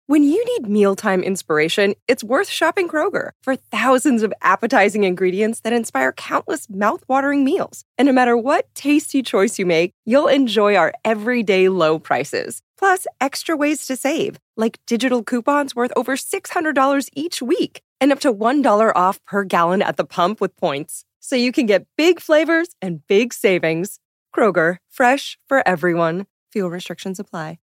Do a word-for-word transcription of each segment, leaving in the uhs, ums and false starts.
When you need mealtime inspiration, it's worth shopping Kroger for thousands of appetizing ingredients that inspire countless mouthwatering meals. And no matter what tasty choice you make, you'll enjoy our everyday low prices. Plus, extra ways to save, like digital coupons worth over six hundred dollars each week and up to one dollar off per gallon at the pump with points. So you can get big flavors and big savings. Kroger, fresh for everyone. Fuel restrictions apply.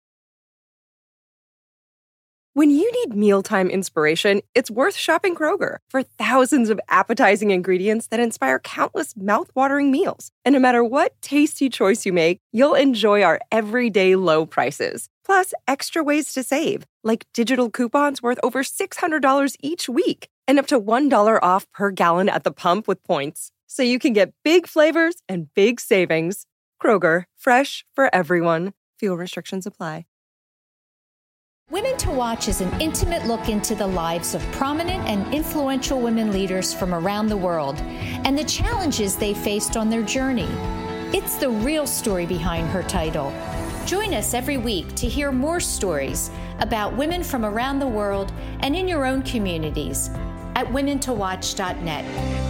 When you need mealtime inspiration, it's worth shopping Kroger for thousands of appetizing ingredients that inspire countless mouthwatering meals. And no matter what tasty choice you make, you'll enjoy our everyday low prices. Plus, extra ways to save, like digital coupons worth over six hundred dollars each week and up to one dollar off per gallon at the pump with points. So you can get big flavors and big savings. Kroger, fresh for everyone. Fuel restrictions apply. Women to Watch is an intimate look into the lives of prominent and influential women leaders from around the world and the challenges they faced on their journey. It's the real story behind her title. Join us every week to hear more stories about women from around the world and in your own communities at women to watch dot net.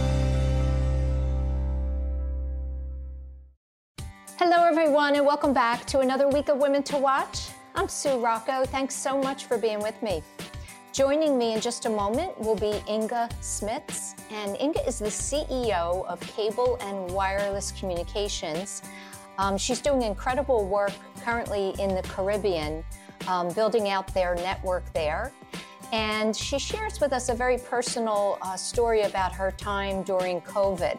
Hello, everyone, and welcome back to another week of Women to Watch. I'm Sue Rocco. Thanks so much for being with me. Joining me in just a moment will be Inga Smits, and Inga is the C E O of Cable and Wireless Communications. Um, she's doing incredible work currently in the Caribbean, um, building out their network there. And she shares with us a very personal uh, story about her time during COVID.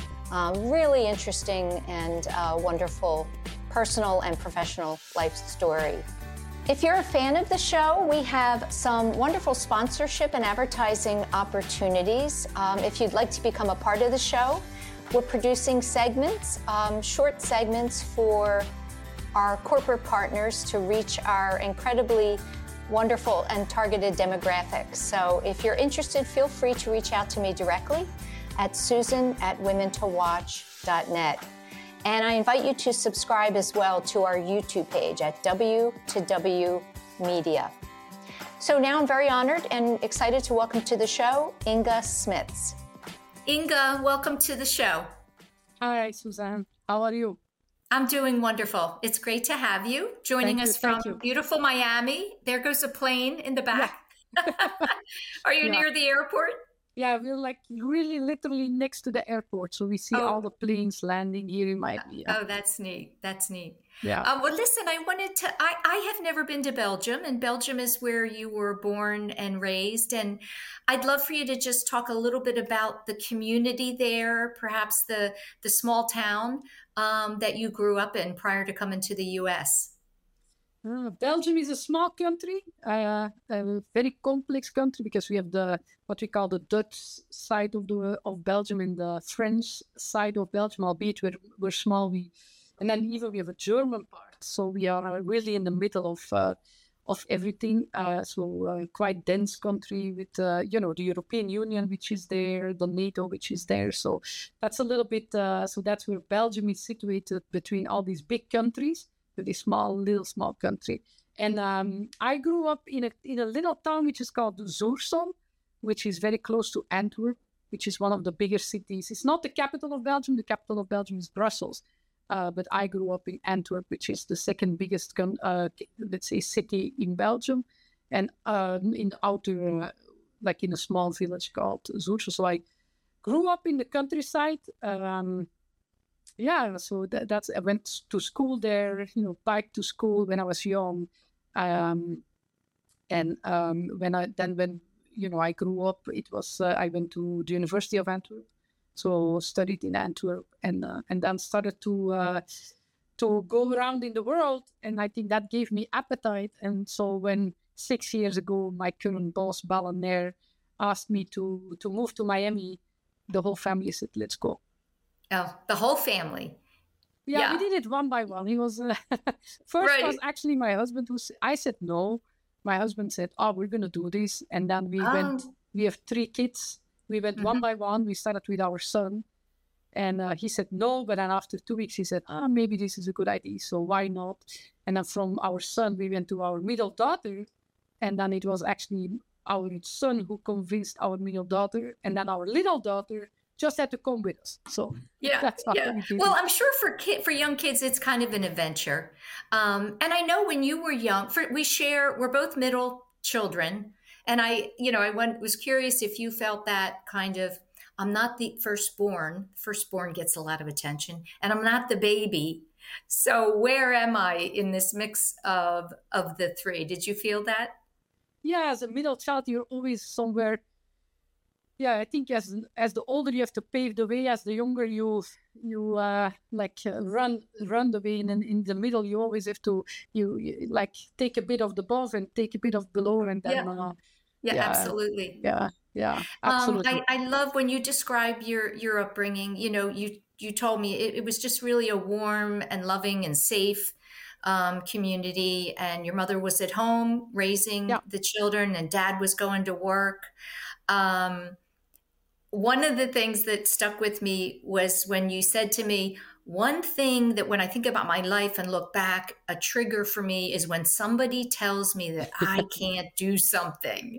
Um, really interesting and uh, wonderful personal and professional life story. If you're a fan of the show, we have some wonderful sponsorship and advertising opportunities. Um, if you'd like to become a part of the show, we're producing segments, um, short segments for our corporate partners to reach our incredibly wonderful and targeted demographics. So if you're interested, feel free to reach out to me directly at Susan at women to watch dot net. And I invite you to subscribe as well to our YouTube page at W to W Media. So now I'm very honored and excited to welcome to the show, Inga Smits. Inga, welcome to the show. Hi, Suzanne. How are you? I'm doing wonderful. It's great to have you joining thank us you, from beautiful Miami. There goes a plane in the back. Yeah. Are you yeah. near the airport? Yeah, we're like really literally next to the airport. So we see oh. all the planes landing here in Miami. Yeah. Oh, that's neat. That's neat. Yeah. Um, well, listen, I wanted to, I, I have never been to Belgium, and Belgium is where you were born and raised. And I'd love for you to just talk a little bit about the community there, perhaps the, the small town um, that you grew up in prior to coming to the U S. Uh, Belgium is a small country, uh, a very complex country, because we have the what we call the Dutch side of the of Belgium and the French side of Belgium. Albeit we're, we're small, we and then even we have a German part. So we are really in the middle of uh, of everything. Uh, so uh, quite dense country with uh, you know the European Union, which is there, the NATO, which is there. So that's a little bit. Uh, so that's where Belgium is situated between all these big countries. To this small, little, small country. And um, I grew up in a in a little town which is called Zoersel, which is very close to Antwerp, which is one of the bigger cities. It's not the capital of Belgium. The capital of Belgium is Brussels. Uh, but I grew up in Antwerp, which is the second biggest, uh, let's say, city in Belgium. And uh, in the outer, uh, like in a small village called Zoersel. So I grew up in the countryside. Um, Yeah, so that, that's, I went to school there, you know, bike to school when I was young. Um, and um, when I, then when, you know, I grew up, it was, uh, I went to the University of Antwerp. So studied in Antwerp and uh, and then started to uh, to go around in the world. And I think that gave me appetite. And so when six years ago, my current boss, Balaner, asked me to, to move to Miami, the whole family said, let's go. Oh, the whole family. Yeah, yeah. We did it one by one. He was uh, first right. was actually my husband who I said no. My husband said, "Oh, we're gonna do this," and then we oh. went. We have three kids. We went mm-hmm. one by one. We started with our son, and uh, he said no. But then after two weeks, he said, "Ah, oh, maybe this is a good idea. So why not?" And then from our son, we went to our middle daughter, And then it was actually our son who convinced our middle daughter, and then our little daughter just had to come with us. So yeah, that's how yeah. we did Well, it. I'm sure for kid, for young kids, it's kind of an adventure. Um, and I know when you were young, for, we share, we're both middle children. And I, you know, I went, was curious if you felt that kind of, I'm not the firstborn. Firstborn gets a lot of attention, and I'm not the baby. So where am I in this mix of of the three? Did you feel that? Yeah, as a middle child, you're always somewhere. Yeah, I think as as the older you have to pave the way, as the younger you you uh, like uh, run run the way, and in, in the middle you always have to you, you like take a bit of the above and take a bit of below, and then Yeah, uh, yeah, yeah, absolutely. yeah, yeah, Um, absolutely. I, I love when you describe your your upbringing. You know, you you told me it, it was just really a warm and loving and safe um, community, and your mother was at home raising Yeah. the children, and dad was going to work. Um, one of the things that stuck with me was when you said to me, one thing that when I think about my life and look back, a trigger for me is when somebody tells me that I can't do something.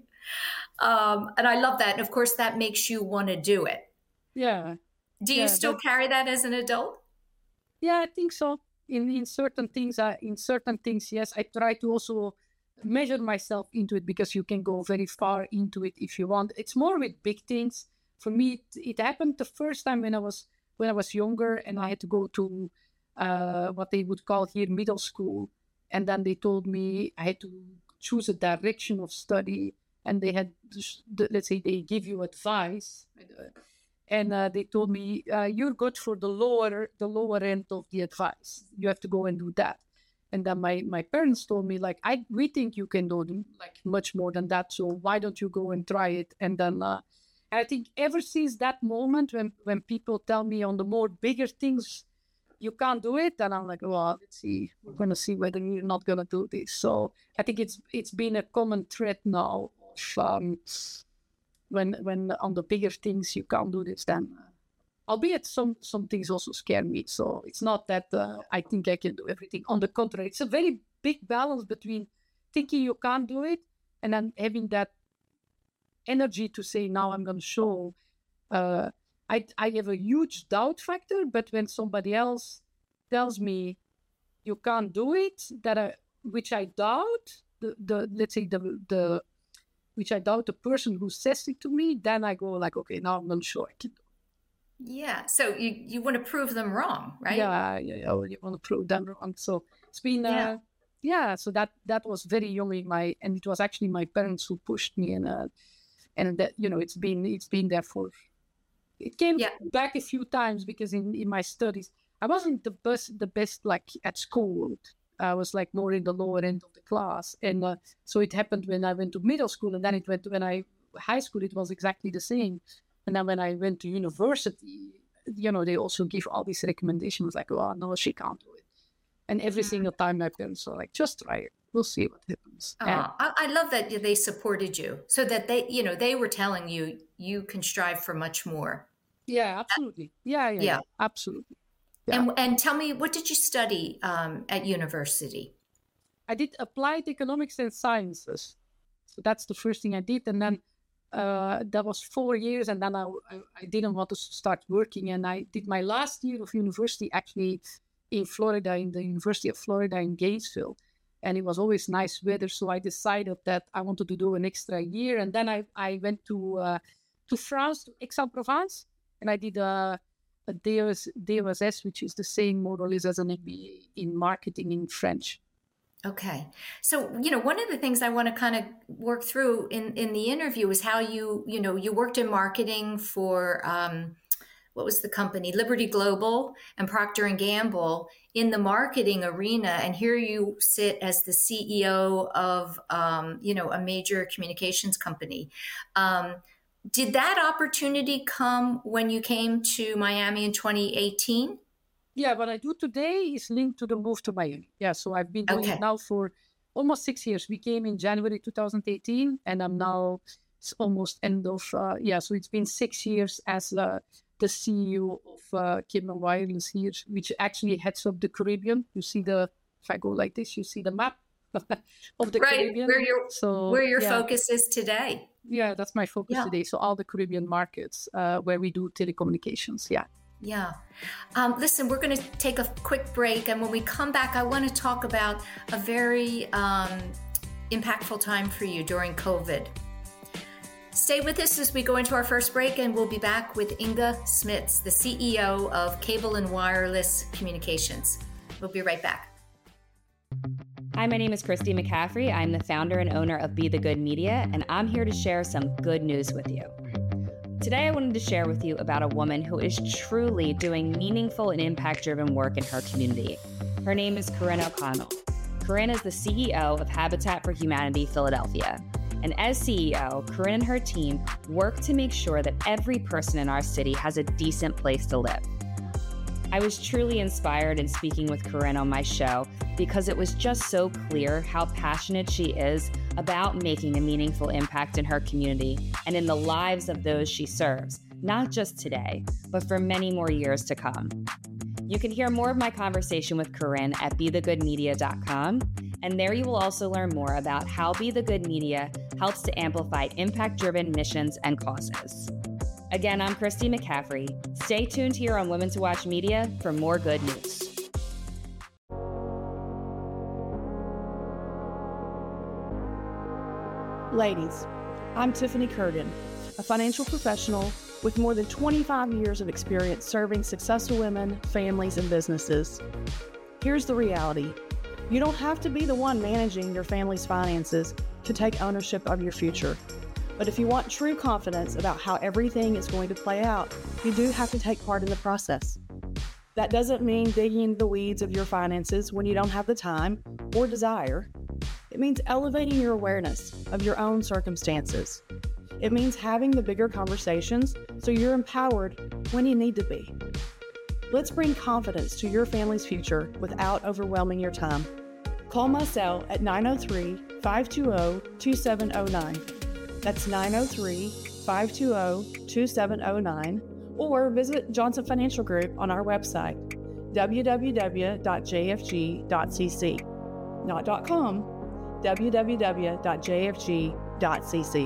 Um, and I love that. And of course, that makes you want to do it. Yeah. Do you Yeah, still that- carry that as an adult? Yeah, I think so. In in certain things, uh, in certain things, yes. I try to also measure myself into it, because you can go very far into it if you want. It's more with big things. For me, it, it happened the first time when I was when I was younger, and I had to go to uh, what they would call here middle school, and then they told me I had to choose a direction of study, and they had, the, let's say, they give you advice. And uh, they told me, uh, you're good for the lower the lower end of the advice. You have to go and do that. And then my, my parents told me, like, I we think you can do like much more than that. So why don't you go and try it? And then uh, I think ever since that moment, when, when people tell me on the more bigger things, you can't do it, and I'm like, well, let's see. We're going to see whether you're not going to do this. So I think it's it's been a common thread now of... Um, When when on the bigger things you can't do this, then uh, albeit some some things also scare me. So it's not that uh, I think I can do everything. On the contrary, it's a very big balance between thinking you can't do it and then having that energy to say, now I'm going to show. Uh, I I have a huge doubt factor, but when somebody else tells me you can't do it, that I, which I doubt, the the let's say the the which I doubt the person who says it to me, then I go like, okay, now I'm not sure I can do it. Yeah. So you, you want to prove them wrong, right? Yeah, yeah, yeah, you want to prove them wrong. So it's been, Yeah. uh, yeah. So that that was very young in my, and it was actually my parents who pushed me, and uh, and that, you know, it's been it's been there for. It came Yeah. back a few times, because in, in my studies I wasn't the best the best like at school. I was like more in the lower end of the class. And uh, so it happened when I went to middle school, and then it went to when I, high school, it was exactly the same. And then when I went to university, you know, they also give all these recommendations like, oh, no, she can't do it. And every single time my parents are like, just try it. We'll see what happens. Oh, And I, I love that they supported you, so that they, you know, they were telling you you can strive for much more. yeah, absolutely. Yeah, yeah, Yeah. yeah, absolutely. Yeah. And and tell me, what did you study um, at university? I did applied economics and sciences. So that's the first thing I did. And then uh, that was four years. And then I, I, I didn't want to start working. And I did my last year of university actually in Florida, in the University of Florida in Gainesville. And it was always nice weather. So I decided that I wanted to do an extra year. And then I, I went to uh, to France, to Aix-en-Provence. And I did a, a D O S, D O S S, which is the same more or less as an M B A in marketing in French. Okay. So, you know, one of the things I want to kind of work through in, in the interview is how you, you know, you worked in marketing for, um, what was the company? Liberty Global and Procter and Gamble in the marketing arena. And here you sit as the C E O of, um, you know, a major communications company. Um, did that opportunity come when you came to Miami in twenty eighteen? Yeah, what I do today is linked to the move to Miami. Yeah, so I've been doing Okay. it now for almost six years. We came in January two thousand eighteen, and I'm now it's almost end of, uh, yeah, so it's been six years as uh, the C E O of uh, Cable Wireless here, which actually heads up the Caribbean. You see the, if I go like this, you see the map. of the right. Caribbean. Where your, so, where your yeah. focus is today. Yeah, that's my focus yeah. today. So all the Caribbean markets uh, where we do telecommunications. Yeah. Yeah. Um, listen, we're going to take a quick break. And when we come back, I want to talk about a very um, impactful time for you during COVID. Stay with us as we go into our first break, and we'll be back with Inga Smits, the C E O of Cable and Wireless Communications. We'll be right back. Hi, my name is Christy McCaffrey. I'm the founder and owner of Be the Good Media, and I'm here to share some good news with you. Today, I wanted to share with you about a woman who is truly doing meaningful and impact-driven work in her community. Her name is Corinne O'Connell. Corinne is the C E O of Habitat for Humanity Philadelphia. And as C E O, Corinne and her team work to make sure that every person in our city has a decent place to live. I was truly inspired in speaking with Corinne on my show because it was just so clear how passionate she is about making a meaningful impact in her community and in the lives of those she serves, not just today, but for many more years to come. You can hear more of my conversation with Corinne at be the good media dot com, and there you will also learn more about how Be the Good Media helps to amplify impact-driven missions and causes. Again, I'm Christy McCaffrey. Stay tuned here on Women to Watch Media for more good news. Ladies, I'm Tiffany Curtin, a financial professional with more than twenty-five years of experience serving successful women, families, and businesses. Here's the reality. You don't have to be the one managing your family's finances to take ownership of your future. But if you want true confidence about how everything is going to play out, you do have to take part in the process. That doesn't mean digging into the weeds of your finances when you don't have the time or desire. It means elevating your awareness of your own circumstances. It means having the bigger conversations so you're empowered when you need to be. Let's bring confidence to your family's future without overwhelming your time. Call my cell at nine oh three, five two zero, two seven zero nine. That's nine oh three, five two zero, two seven zero nine, or visit Johnson Financial Group on our website, w w w dot j f g dot c c. Not .com, w w w dot j f g dot c c.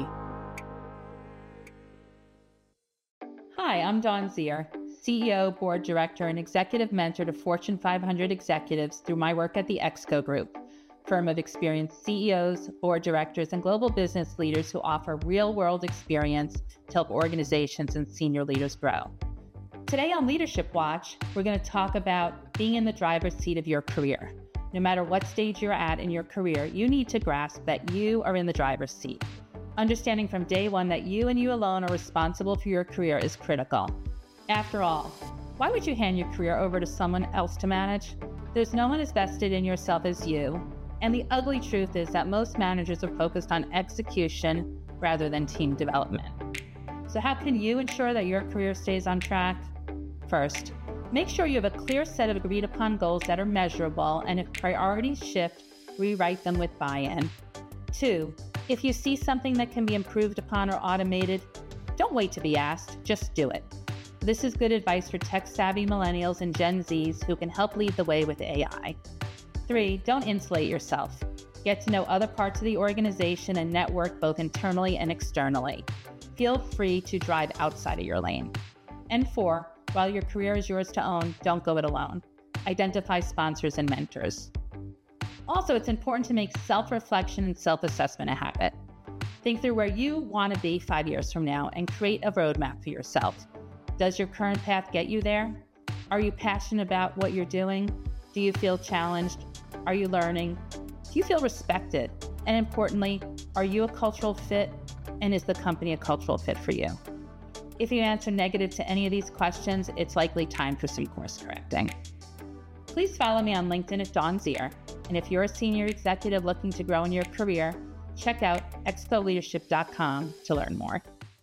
Hi, I'm Dawn Zier, C E O, Board Director, and Executive Mentor to Fortune five hundred executives through my work at the Exco Group, firm of experienced C E Os, board directors, and global business leaders who offer real-world experience to help organizations and senior leaders grow. Today on Leadership Watch, we're going to talk about being in the driver's seat of your career. No matter what stage you're at in your career, you need to grasp that you are in the driver's seat. Understanding from day one that you and you alone are responsible for your career is critical. After all, why would you hand your career over to someone else to manage? There's no one as vested in yourself as you. And the ugly truth is that most managers are focused on execution rather than team development. So how can you ensure that your career stays on track? First, make sure you have a clear set of agreed upon goals that are measurable, and if priorities shift, rewrite them with buy-in. Two, if you see something that can be improved upon or automated, don't wait to be asked, just do it. This is good advice for tech-savvy millennials and Gen Zs who can help lead the way with A I. Three, don't insulate yourself. Get to know other parts of the organization and network both internally and externally. Feel free to drive outside of your lane. And four, while your career is yours to own, don't go it alone. Identify sponsors and mentors. Also, it's important to make self-reflection and self-assessment a habit. Think through where you want to be five years from now and create a roadmap for yourself. Does your current path get you there? Are you passionate about what you're doing? Do you feel challenged? Are you learning? Do you feel respected? And importantly, are you a cultural fit? And is the company a cultural fit for you? If you answer negative to any of these questions, it's likely time for some course correcting. Please follow me on LinkedIn at Dawn Zier. And if you're a senior executive looking to grow in your career, check out expo leadership dot com to learn more.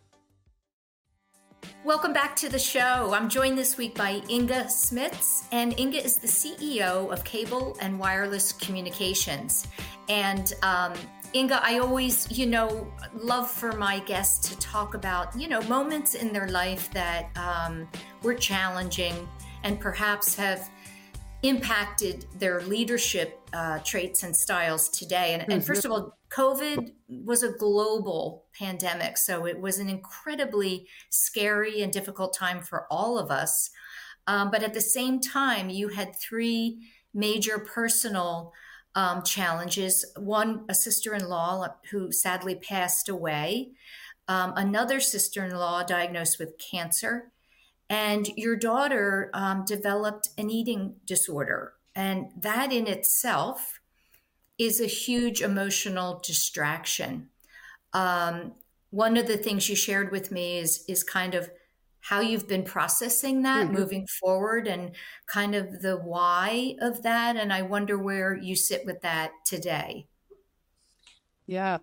Welcome back to the show. I'm joined this week by Inga Smits, and Inga is the C E O of Cable and Wireless Communications. And um, Inga, I always, you know, love for my guests to talk about, you know, moments in their life that um, were challenging and perhaps have impacted their leadership uh, traits and styles today. And, and first of all, COVID was a global pandemic, so it was an incredibly scary and difficult time for all of us. Um, but at the same time, you had three major personal um, challenges. One, a sister-in-law who sadly passed away, um, another sister-in-law diagnosed with cancer, and your daughter um, developed an eating disorder. And that in itself is a huge emotional distraction. Um, one of the things you shared with me is, is kind of how you've been processing that mm-hmm. moving forward and kind of the why of that. And I wonder where you sit with that today. Yeah.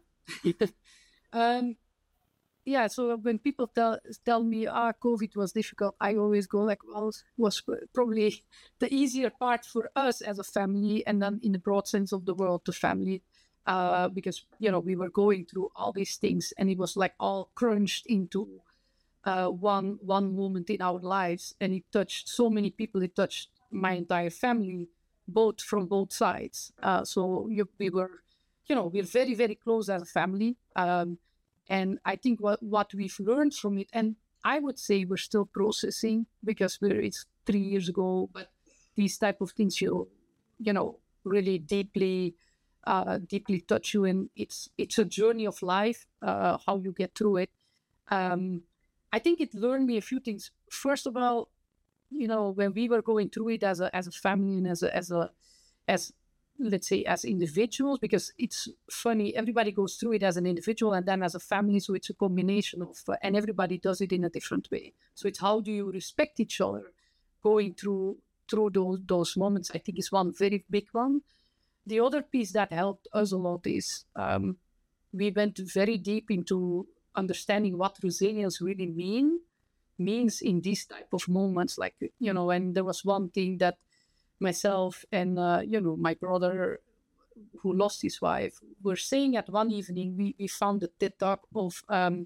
um, Yeah, so when people tell tell me, ah, COVID was difficult, I always go like, well, it was probably the easier part for us as a family, and then in the broad sense of the word, the family, uh, because, you know, we were going through all these things, and it was like all crunched into uh, one one moment in our lives, and it touched so many people. It touched my entire family, both from both sides. Uh, so you, we were, you know, we're very, very close as a family. Um, And I think what, what we've learned from it, and I would say we're still processing because we're, it's three years ago, but these type of things, you, you know, really deeply, uh, deeply touch you. And it's, it's a journey of life, uh, how you get through it. Um, I think it learned me a few things. First of all, you know, when we were going through it as a, as a family and as a, as a, as let's say as individuals, because it's funny, everybody goes through it as an individual and then as a family, so it's a combination of, uh, and everybody does it in a different way. So it's how do you respect each other going through through those those moments, I think is one very big one. The other piece that helped us a lot is um, we went very deep into understanding what resilience really mean means in these type of moments, like, you know, and there was one thing that myself and, uh, you know, my brother who lost his wife were saying at one evening, we, we found a TED Talk of, um,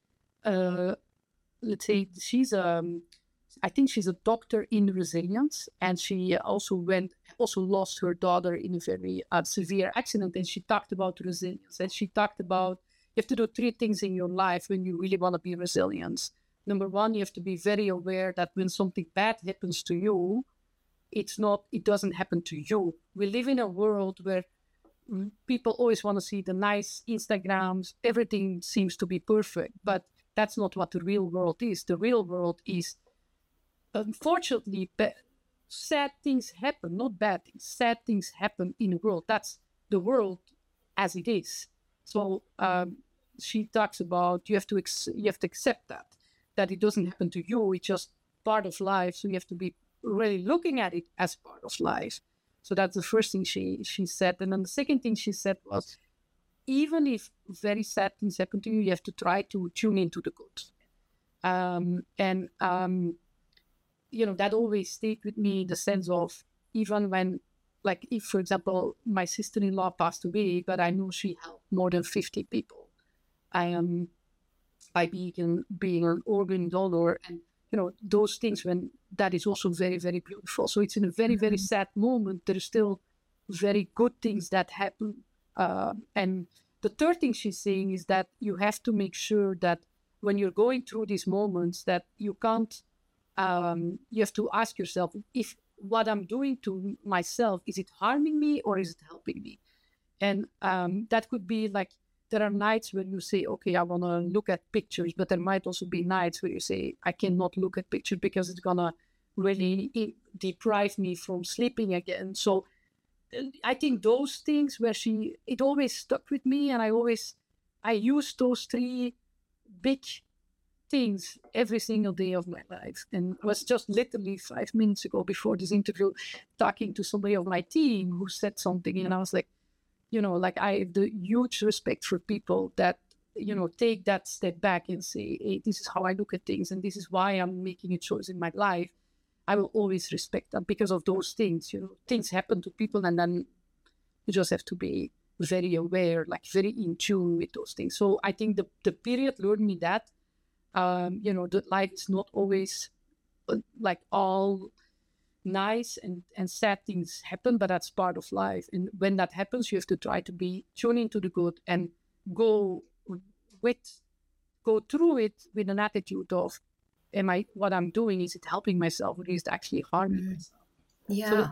uh, let's say, she's, um, I think she's a doctor in resilience, and she also went, also lost her daughter in a very uh, severe accident, and she talked about resilience, and she talked about, you have to do three things in your life when you really want to be resilient. Number one, you have to be very aware that when something bad happens to you, it's not, it doesn't happen to you. We live in a world where people always want to see the nice Instagrams, everything seems to be perfect, but that's not what the real world is. The real world is, unfortunately, ba- sad things happen, not bad things. Sad things happen in the world. That's the world as it is. So um, she talks about you have to ex- you have to accept that, that it doesn't happen to you. It's just part of life. So you have to be really looking at it as part of life. So that's the first thing she she said. And then the second thing she said was, even if very sad things happen to you, you have to try to tune into the good. Um, and, um, you know, that always stayed with me in the sense of, even when, like, if, for example, my sister-in-law passed away, but I know she helped more than fifty people. I am, by being, being an organ donor, and you know, those things, when that is also very, very beautiful. So it's in a very, very sad moment. There are still very good things that happen. Uh, and the third thing she's saying is that you have to make sure that when you're going through these moments that you can't, um, you have to ask yourself, if what I'm doing to myself, is it harming me or is it helping me? And um, that could be like, there are nights when you say, okay, I want to look at pictures, but there might also be nights where you say, I cannot look at pictures because it's going to really deprive me from sleeping again. So I think those things where she, it always stuck with me, and I always, I used those three big things every single day of my life. And was just literally five minutes ago before this interview talking to somebody of my team who said something, and I was like, you know, like I have the huge respect for people that, you know, take that step back and say, hey, this is how I look at things, and this is why I'm making a choice in my life. I will always respect that because of those things. You know, things happen to people, and then you just have to be very aware, like very in tune with those things. So I think the, the period learned me that, um, you know, that life is not always uh, like all nice and, and sad things happen, but that's part of life. And when that happens, you have to try to be tuned into the good and go with, go through it with an attitude of, am I, what I'm doing, is it helping myself or is it actually harming mm-hmm. myself? Yeah. So,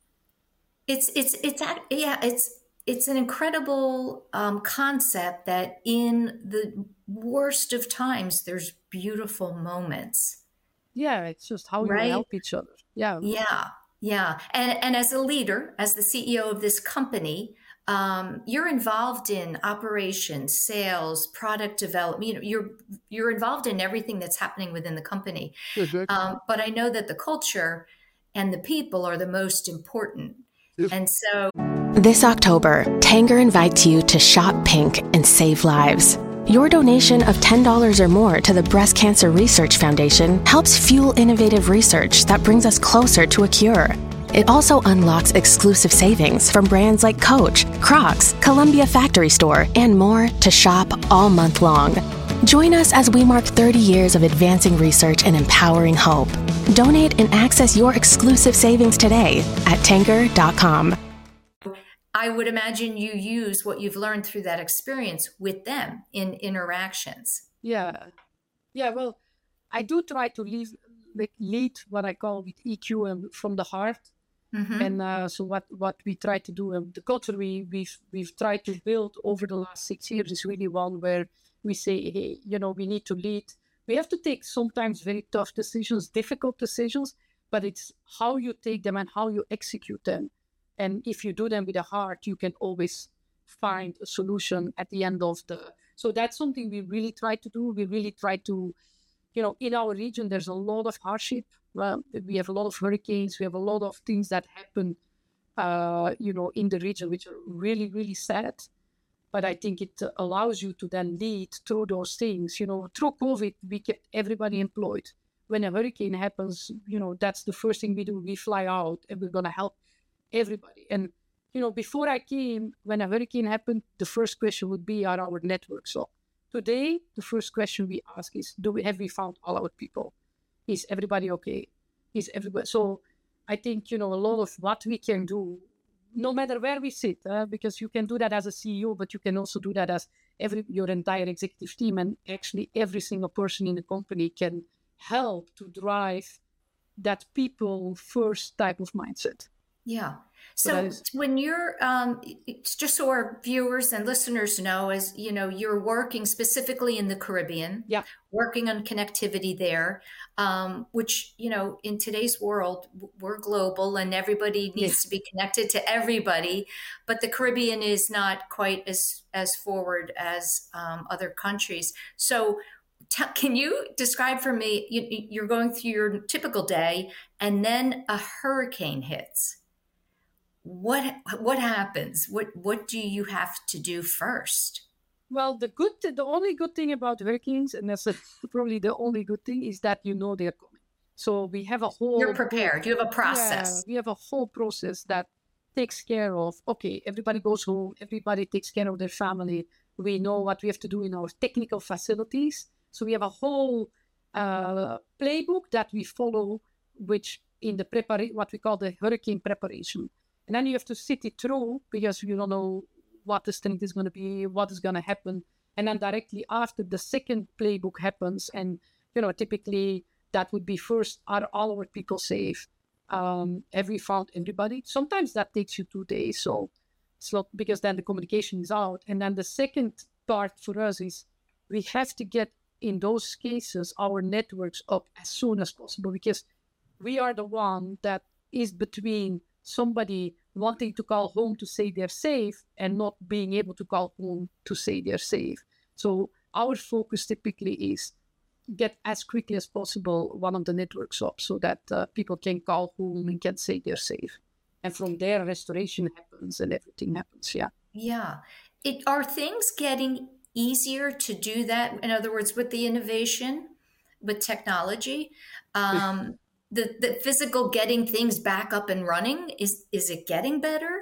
it's, it's, it's, yeah, it's, it's an incredible um, concept that in the worst of times, there's beautiful moments. Yeah, it's just how right? you help each other. Yeah. Yeah. Yeah. And, and as a leader, as the C E O of this company, um, you're involved in operations, sales, product development. You know, you're, you're involved in everything that's happening within the company. Mm-hmm. Um, but I know that the culture and the people are the most important. Mm-hmm. And so this October, Tanger invites you to shop pink and save lives. Your donation of ten dollars or more to the Breast Cancer Research Foundation helps fuel innovative research that brings us closer to a cure. It also unlocks exclusive savings from brands like Coach, Crocs, Columbia Factory Store, and more to shop all month long. Join us as we mark thirty years of advancing research and empowering hope. Donate and access your exclusive savings today at tanger dot com. I would imagine you use what you've learned through that experience with them in interactions. Yeah. Yeah, well, I do try to lead, like, lead what I call with E Q and from the heart. Mm-hmm. And uh, so what, what we try to do, and the culture we, we've, we've tried to build over the last six years is really one where we say, hey, you know, we need to lead. We have to take sometimes very tough decisions, difficult decisions, but it's how you take them and how you execute them. And if you do them with a heart, you can always find a solution at the end of the... So that's something we really try to do. We really try to, you know, in our region, there's a lot of hardship. Well, we have a lot of hurricanes. We have a lot of things that happen, uh, you know, in the region, which are really, really sad. But I think it allows you to then lead through those things. You know, through COVID, we kept everybody employed. When a hurricane happens, you know, that's the first thing we do. We fly out and we're going to help everybody. And, you know, before I came, when a hurricane happened, the first question would be, are our networks up? Today, the first question we ask is, do we have we found all our people? Is everybody okay? Is everybody... So I think, you know, a lot of what we can do, no matter where we sit, uh, because you can do that as a C E O, but you can also do that as every your entire executive team, and actually every single person in the company can help to drive that people first type of mindset. Yeah. So, so when you're, um, it's just so our viewers and listeners know, as you know, you're working specifically in the Caribbean, yeah, working on connectivity there, um, which, you know, in today's world, we're global and everybody needs yes. to be connected to everybody. But the Caribbean is not quite as, as forward as um, other countries. So t- can you describe for me, you, you're going through your typical day and then a hurricane hits. What what happens? What what do you have to do first? Well, the good, the only good thing about hurricanes, and that's a, probably the only good thing, is that you know they're coming. So we have a whole... You're prepared. You have a process. Yeah, we have a whole process that takes care of, okay, everybody goes home, everybody takes care of their family. We know what we have to do in our technical facilities. So we have a whole uh, playbook that we follow, which in the prepara- what we call the hurricane preparation. And then you have to sit it through because you don't know what the strength is going to be, what is going to happen. And then directly after the second playbook happens, and, you know, typically that would be first, are all our people safe? Um, have we found everybody? Sometimes that takes you two days. So it's not, because then the communication is out. And then the second part for us is we have to get, in those cases, our networks up as soon as possible, because we are the one that is between somebody wanting to call home to say they're safe and not being able to call home to say they're safe. So our focus typically is get as quickly as possible one of the networks up so that uh, people can call home and can say they're safe. And from there, restoration happens and everything happens, yeah. Yeah. It, are things getting easier to do that? In other words, with the innovation, with technology, um, The, the physical getting things back up and running, is is it getting better?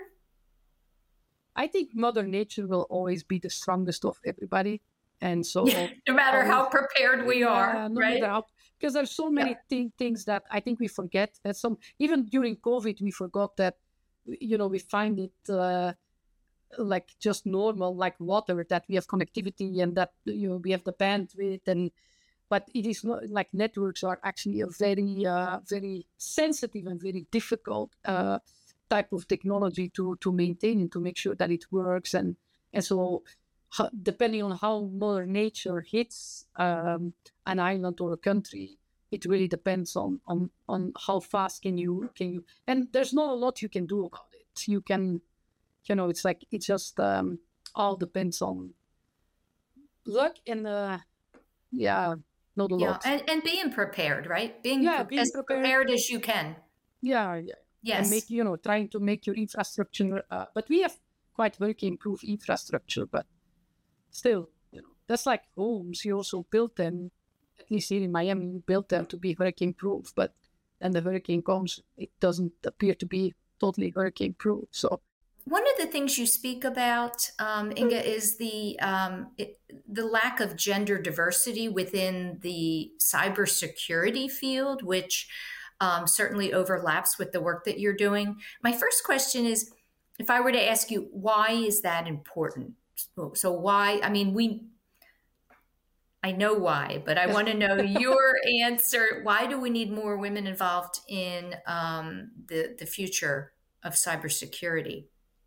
I think Mother Nature will always be the strongest of everybody. And so no matter um, how prepared we are, yeah, no right? Matter how, because there's so many Yeah. th- things that I think we forget. That some even during COVID, we forgot that, you know, we find it uh, like just normal, like water, that we have connectivity and that, you know, we have the bandwidth, and but it is not like networks are actually a very, uh, very sensitive and very difficult uh, type of technology to to maintain and to make sure that it works. And and so, ho- depending on how Mother Nature hits um, an island or a country, it really depends on on on how fast can you can you. And there's not a lot you can do about it. You can, you know, it's like it just um, all depends on luck and uh, yeah, not a Yeah, lot. and, and being prepared, right? Being, Yeah, pre- being as prepared. prepared as you can. Yeah, yeah. Yes. And make, you know, trying to make your infrastructure. Uh, but we have quite working proof infrastructure, but still, you know, that's like homes. You also build them, at least here in Miami, you build them to be hurricane proof. But then the hurricane comes, it doesn't appear to be totally hurricane proof. So One of the things you speak about, um, Inga, is the um, it, the lack of gender diversity within the cybersecurity field, which um, certainly overlaps with the work that you're doing. My first question is, if I were to ask you, why is that important? So, so why? I mean, we. I know why, but I want to know your answer. Why do we need more women involved in um, the the future of cybersecurity?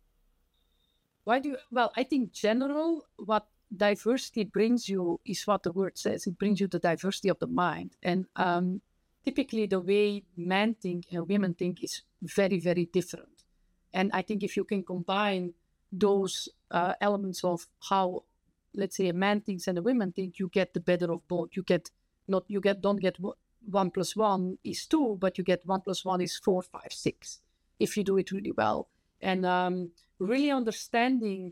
why do you, well, I think general, what diversity brings you is what the word says. It brings you the diversity of the mind. And um, typically the way men think and women think is very, very different. And I think if you can combine those uh, elements of how, let's say, a man thinks and a woman think, you get the better of both. You get not, you get, don't get one plus one is two, but you get one plus one is four, five, six, if you do it really well. And um, really understanding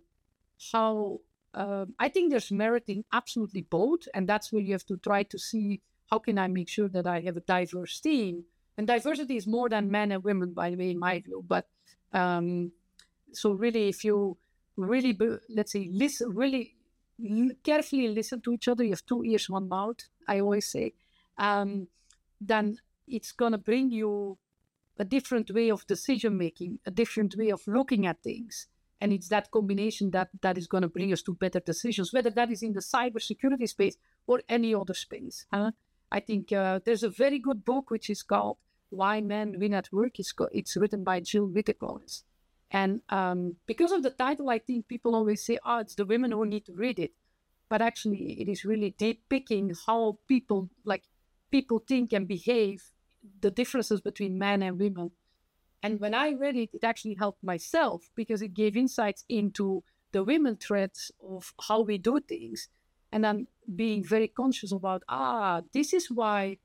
how, uh, I think there's merit in absolutely both. And that's where you have to try to see, how can I make sure that I have a diverse team? And diversity is more than men and women, by the way, in my view. But um, so really, if you really, let's say, listen, really carefully listen to each other, you have two ears, one mouth, I always say, um, then it's going to bring you a different way of decision making, a different way of looking at things. And it's that combination that, that is going to bring us to better decisions, whether that is in the cybersecurity space or any other space. Huh? I think uh, there's a very good book which is called Why Men Win at Work. It's, co- it's written by Jill Whittaker. And um, because of the title, I think people always say, oh, it's the women who need to read it. But actually, it is really depicting how people, like, people think and behave, the differences between men and women. And when I read it, it actually helped myself because it gave insights into the women threads of how we do things. And I'm being very conscious about, ah, this is why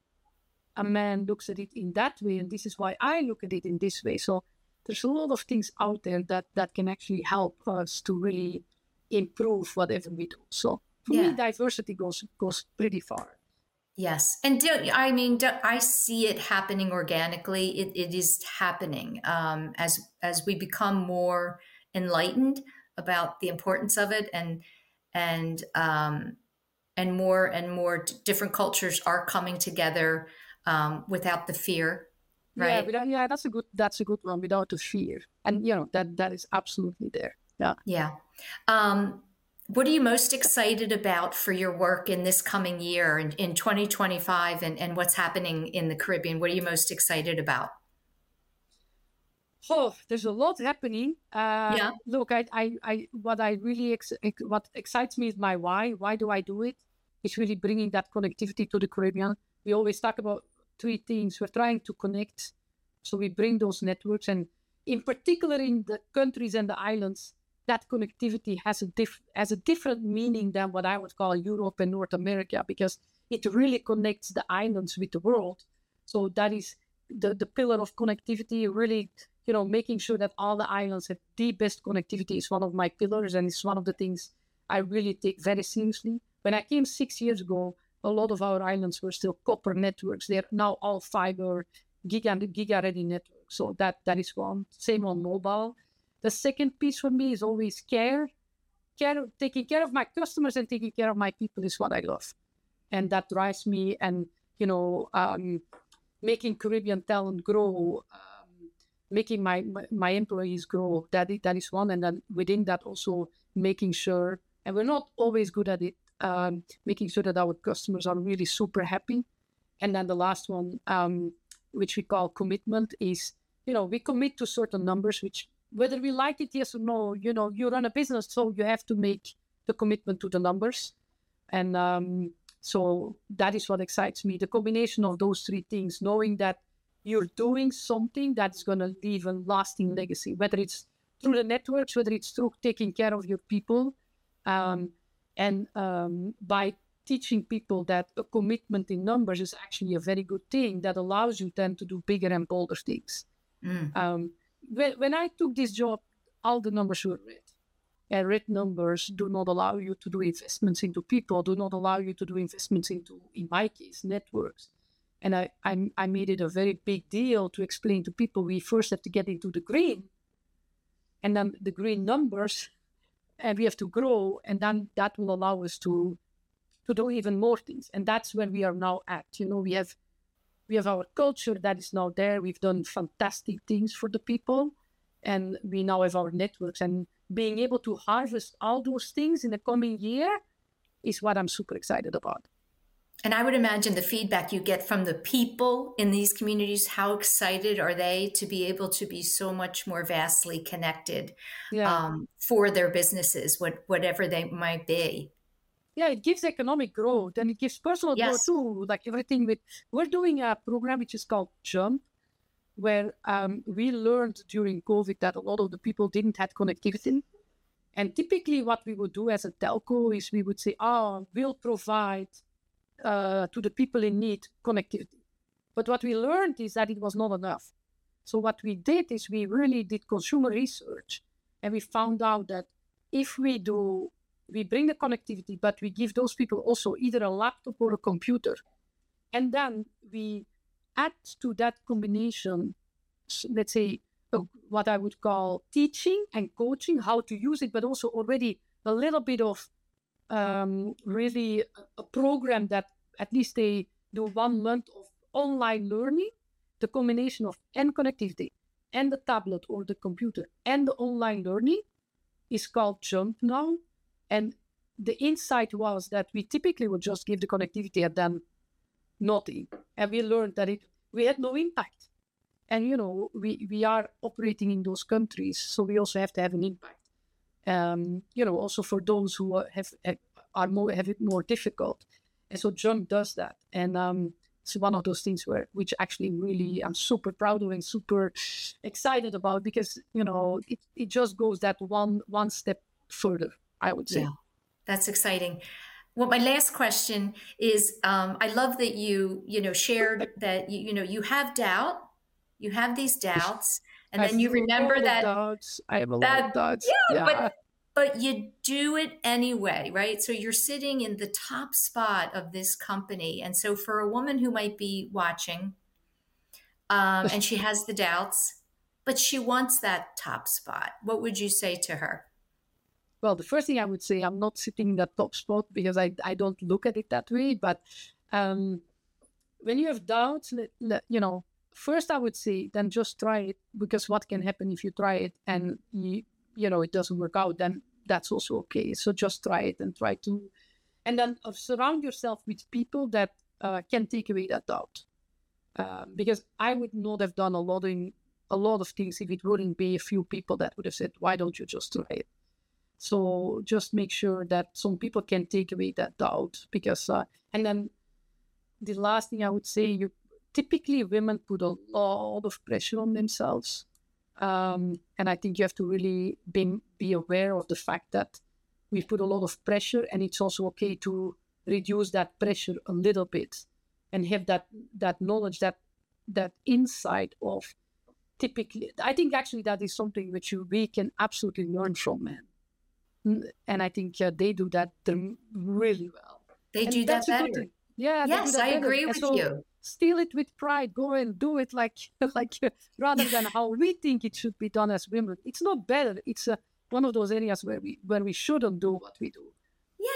a man looks at it in that way. And this is why I look at it in this way. So there's a lot of things out there that, that can actually help us to really improve whatever we do. So for Yeah. me, diversity goes goes pretty far. Yes. And do, I mean, do, I see it happening organically. It, it is happening um, as as we become more enlightened about the importance of it, and and um, and more and more different cultures are coming together um, without the fear, right? Yeah, without, yeah, that's a good that's a good one. Without the fear, and you know that that is absolutely there. Yeah. Yeah. Um, What are you most excited about for your work in this coming year, in, in twenty twenty-five, and, and what's happening in the Caribbean? What are you most excited about? Oh, there's a lot happening. Uh, Yeah. Look, I, I, I, what I really, ex- ex- what excites me is my why. Why do I do it? It's really bringing that connectivity to the Caribbean. We always talk about three things. We're trying to connect, so we bring those networks, and in particular in the countries and the islands, that connectivity has a diff- has a different meaning than what I would call Europe and North America, because it really connects the islands with the world. So that is the, the pillar of connectivity, really, you know, making sure that all the islands have the best connectivity is one of my pillars, and it's one of the things I really take very seriously. When I came six years ago, a lot of our islands were still copper networks. They're now all fiber, giga, giga-ready networks. So that, that is one. Same on mobile. The second piece for me is always care. Care, taking care of my customers and taking care of my people is what I love. And that drives me. And you know, um, making Caribbean talent grow, um, making my, my my employees grow. That is, that is one, and then within that also making sure, and we're not always good at it, um, making sure that our customers are really super happy. And then the last one, um, which we call commitment, is, you know, we commit to certain numbers, which whether we like it, yes or no, you know, you run a business, so you have to make the commitment to the numbers. And um, so that is what excites me, the combination of those three things, knowing that you're doing something that's going to leave a lasting legacy, whether it's through the networks, whether it's through taking care of your people, um, and um, by teaching people that a commitment in numbers is actually a very good thing that allows you then to do bigger and bolder things. Mm. Um, when, when I took this job, all the numbers were red. And red numbers do not allow you to do investments into people, do not allow you to do investments into, in my case, networks. And I, I, I made it a very big deal to explain to people we first have to get into the green, and then the green numbers, and we have to grow, and then that will allow us to to do even more things. And that's where we are now at. You know, we have we have our culture that is now there. We've done fantastic things for the people, and we now have our networks. And being able to harvest all those things in the coming year is what I'm super excited about. And I would imagine the feedback you get from the people in these communities, how excited are they to be able to be so much more vastly connected yeah. um, for their businesses, what, whatever they might be. Yeah, it gives economic growth, and it gives personal yes. growth too. Like everything with, we're doing a program which is called Jump, where um, we learned during COVID that a lot of the people didn't have connectivity. And typically what we would do as a telco is we would say, oh, we'll provide uh, to the people in need connectivity. But what we learned is that it was not enough. So what we did is we really did consumer research, and we found out that if we do, we bring the connectivity, but we give those people also either a laptop or a computer. And then we add to that combination, let's say, uh, what I would call teaching and coaching, how to use it, but also already a little bit of um, really a program that at least they do one month of online learning, the combination of and connectivity and the tablet or the computer and the online learning is called Jump now. And the insight was that we typically would just give the connectivity and then nothing. And we learned that it we had no impact. And, you know, we, we are operating in those countries, so we also have to have an impact. Um, you know, also for those who have are more have it more difficult. And so Jump does that. And um, it's one of those things where which actually really I'm super proud of and super excited about, because, you know, it, it just goes that one one step further, I would say. Yeah, that's exciting. Well, my last question is, um, I love that you, you know, shared that, you, you know, you have doubt, you have these doubts, and then you remember that. Doubts. I have a that, lot of doubts. Yeah, yeah. But, but you do it anyway, right? So you're sitting in the top spot of this company. And so for a woman who might be watching, um, and she has the doubts, but she wants that top spot, what would you say to her? Well, the first thing I would say, I'm not sitting in that top spot because I, I don't look at it that way. But um, when you have doubts, you know, first I would say, then just try it, because what can happen if you try it and, you, you know, it doesn't work out, then that's also okay. So just try it and try to, and then surround yourself with people that uh, can take away that doubt. Uh, because I would not have done a lot, in, a lot of things if it wouldn't be a few people that would have said, why don't you just try it? So just make sure that some people can take away that doubt, because, uh, and then the last thing I would say, you typically women put a lot of pressure on themselves. Um, and I think you have to really be, be aware of the fact that we put a lot of pressure, and it's also okay to reduce that pressure a little bit and have that, that knowledge, that, that insight of typically, I think actually that is something which you, we can absolutely learn from men. And I think uh, they do that really well. They and do that better. Yeah. Yes, I better. agree with so you. Steal it with pride. Go and do it like, like uh, rather than how we think it should be done as women. It's not better. It's uh, one of those areas where we where we shouldn't do what we do.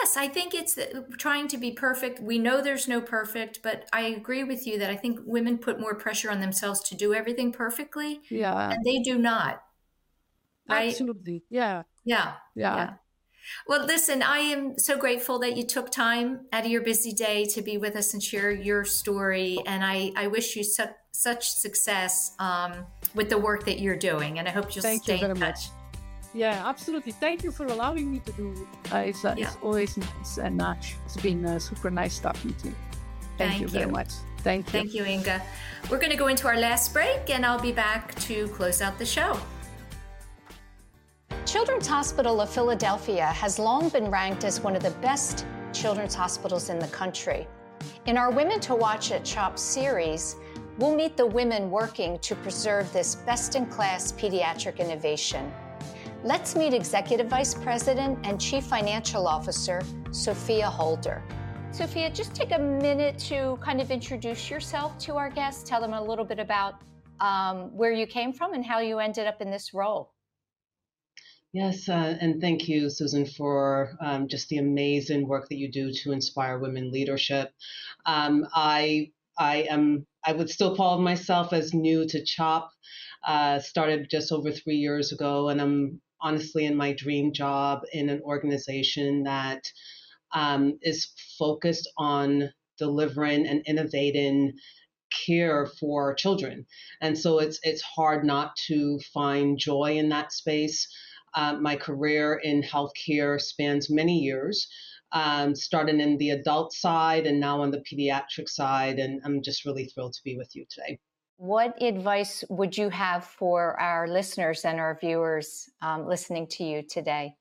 Yes, I think it's trying to be perfect. We know there's no perfect, but I agree with you that I think women put more pressure on themselves to do everything perfectly. Yeah. And they do not. Right? Absolutely. Yeah. Yeah. Yeah. Yeah. Well, listen, I am so grateful that you took time out of your busy day to be with us and share your story. And I, I wish you su- such success um, with the work that you're doing. And I hope you'll Thank stay you very in touch. much. Yeah, absolutely. Thank you for allowing me to do it. Uh, it's, uh, Yeah. it's always nice. And uh, it's been uh, super nice talking to you. Thank, Thank you very you. much. Thank you. Thank you, Inga. We're going to go into our last break, and I'll be back to close out the show. Children's Hospital of Philadelphia has long been ranked as one of the best children's hospitals in the country. In our Women to Watch at CHOP series, we'll meet the women working to preserve this best-in-class pediatric innovation. Let's meet Executive Vice President and Chief Financial Officer, Sophia Holder. Sophia, just take a minute to kind of introduce yourself to our guests, tell them a little bit about um, where you came from and how you ended up in this role. Yes, uh, and thank you, Susan, for um, just the amazing work that you do to inspire women leadership. Um, I I am I would still call myself as new to CHOP. Uh, started just over three years ago, and I'm honestly in my dream job in an organization that um, is focused on delivering and innovating care for children. And so it's it's hard not to find joy in that space. Uh, my career in healthcare spans many years, um, starting in the adult side and now on the pediatric side. And I'm just really thrilled to be with you today. What advice would you have for our listeners and our viewers um, listening to you today?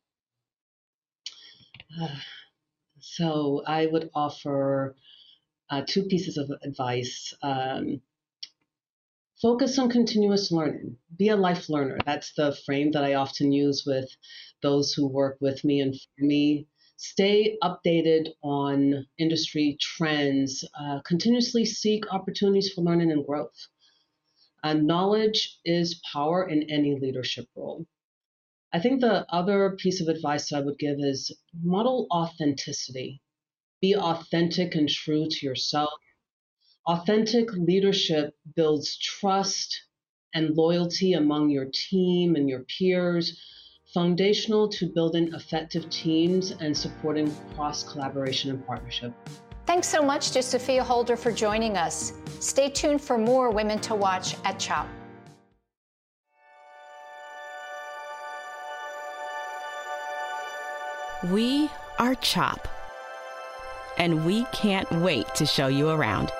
Uh, so I would offer uh, two pieces of advice. Um, Focus on continuous learning. Be a life learner. That's the frame that I often use with those who work with me and for me. Stay updated on industry trends. Uh, continuously seek opportunities for learning and growth. Uh, knowledge is power in any leadership role. I think the other piece of advice I would give is model authenticity. Be authentic and true to yourself. Authentic leadership builds trust and loyalty among your team and your peers, foundational to building effective teams and supporting cross-collaboration and partnership. Thanks so much to Sophia Holder for joining us. Stay tuned for more Women to Watch at CHOP. We are CHOP, and we can't wait to show you around.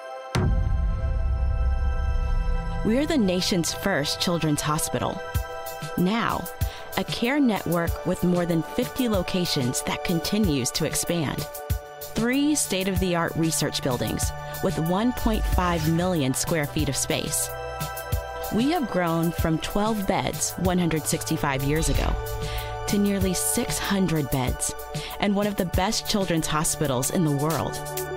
We're the nation's first children's hospital. Now, a care network with more than fifty locations that continues to expand. Three state-of-the-art research buildings with one point five million square feet of space. We have grown from twelve beds one hundred sixty-five years ago to nearly six hundred beds and one of the best children's hospitals in the world.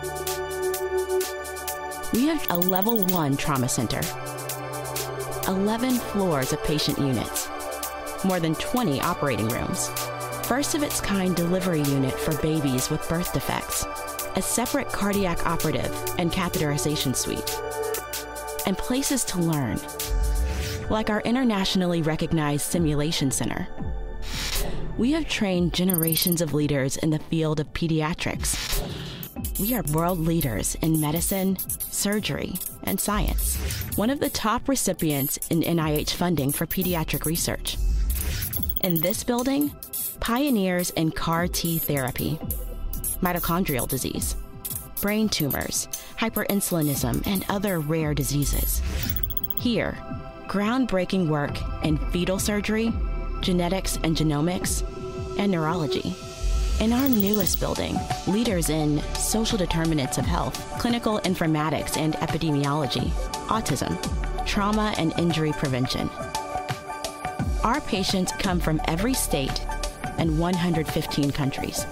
We have a level one trauma center, eleven floors of patient units, more than twenty operating rooms, first of its kind delivery unit for babies with birth defects, a separate cardiac operative and catheterization suite, and places to learn, like our internationally recognized simulation center. We have trained generations of leaders in the field of pediatrics. We are world leaders in medicine, surgery, and science. One of the top recipients in N I H funding for pediatric research. In this building, pioneers in C A R T therapy, mitochondrial disease, brain tumors, hyperinsulinism, and other rare diseases. Here, groundbreaking work in fetal surgery, genetics and genomics, and neurology. In our newest building, leaders in social determinants of health, clinical informatics and epidemiology, autism, trauma and injury prevention. Our patients come from every state and one hundred fifteen countries.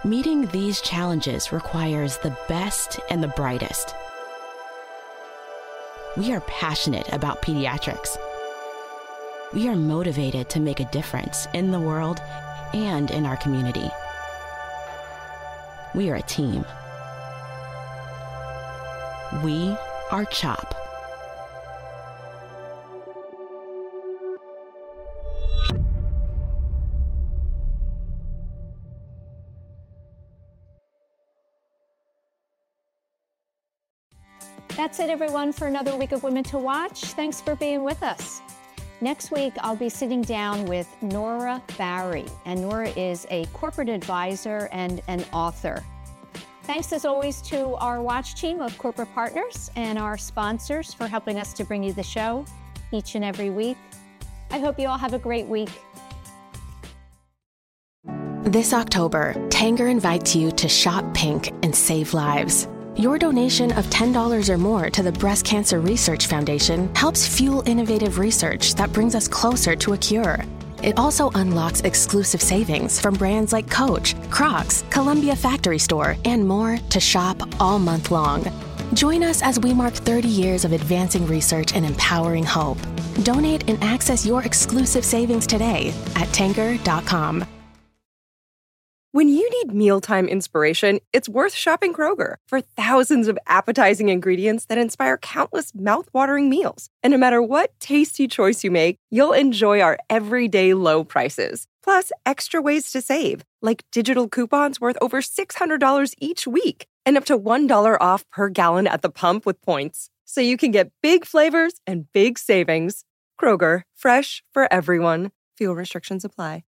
Meeting these challenges requires the best and the brightest. We are passionate about pediatrics. We are motivated to make a difference in the world and in our community. We are a team. We are CHOP. That's it, everyone, for another week of Women to Watch. Thanks for being with us. Next week, I'll be sitting down with Nora Barry, and Nora is a corporate advisor and an author. Thanks, as always, to our Watch team of corporate partners and our sponsors for helping us to bring you the show each and every week. I hope you all have a great week. This October, Tanger invites you to shop pink and save lives. Your donation of ten dollars or more to the Breast Cancer Research Foundation helps fuel innovative research that brings us closer to a cure. It also unlocks exclusive savings from brands like Coach, Crocs, Columbia Factory Store, and more to shop all month long. Join us as we mark thirty years of advancing research and empowering hope. Donate and access your exclusive savings today at tanger dot com. When you need mealtime inspiration, it's worth shopping Kroger for thousands of appetizing ingredients that inspire countless mouth-watering meals. And no matter what tasty choice you make, you'll enjoy our everyday low prices. Plus, extra ways to save, like digital coupons worth over six hundred dollars each week and up to one dollar off per gallon at the pump with points. So you can get big flavors and big savings. Kroger, fresh for everyone. Fuel restrictions apply.